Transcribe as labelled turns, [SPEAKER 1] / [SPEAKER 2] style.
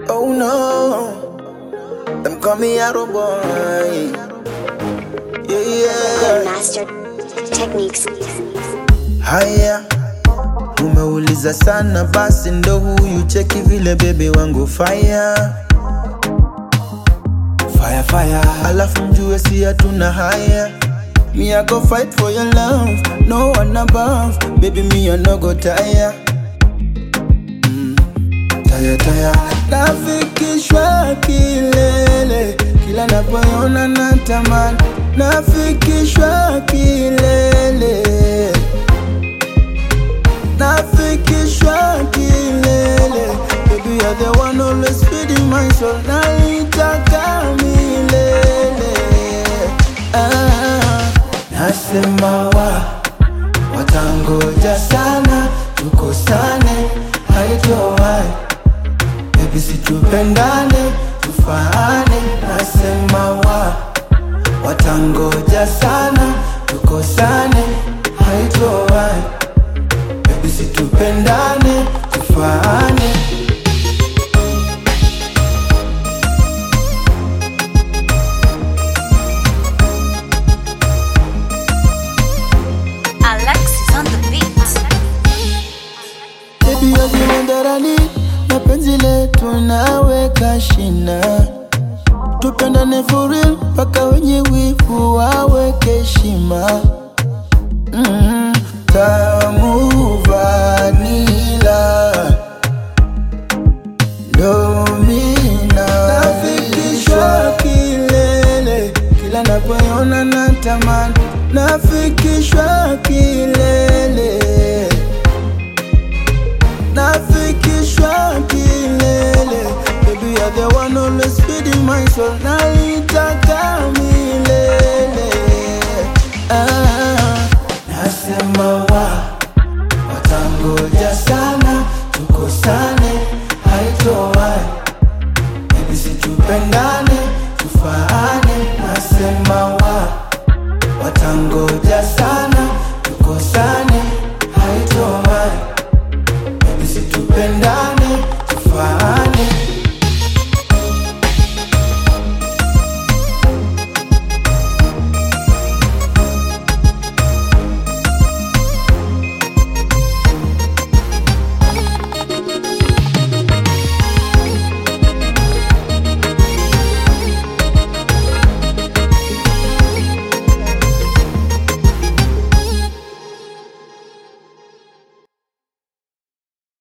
[SPEAKER 1] Oh no, them call me Arrow Boy. Yeah.
[SPEAKER 2] Master Techniques.
[SPEAKER 1] Haya, umeuliza sana basi ndo huyu cheki vile baby wangu fire. Fire, fire. Alafu mjue si hatuna haya. Me I go fight for your love, no one above. Baby me I no go tire. Tire. Nafikishwa kilele, kila napoona natamani. Nafikishwa kilele, nafikishwa kilele. Baby you're the one always feeding my soul. Naitaka milele. Nasema watangoja sana tukosane, haitowai. Baby situpendane, tufaane. Nasema watangoja sana tukosane, haitowai. Baby situpendane, tufaane.
[SPEAKER 2] Alexis on the beat.
[SPEAKER 1] Baby you're the one that I need. Mapenzi letu naweka shina, tupendane for real, paka wenye wivu waweke heshima. Tamu vanila domina. Nafikishwa kilele, kila napoona natamani. Nafikishwa kilele, nafikishwa kilele. Baby you're the one always feeding my soul. Naitaka milele. Nasema watangoja sana tukosane, haitowai. Baby situpendane, tufaane. Nasema watangoja sana tukosane, haitowai. Baby situpendane.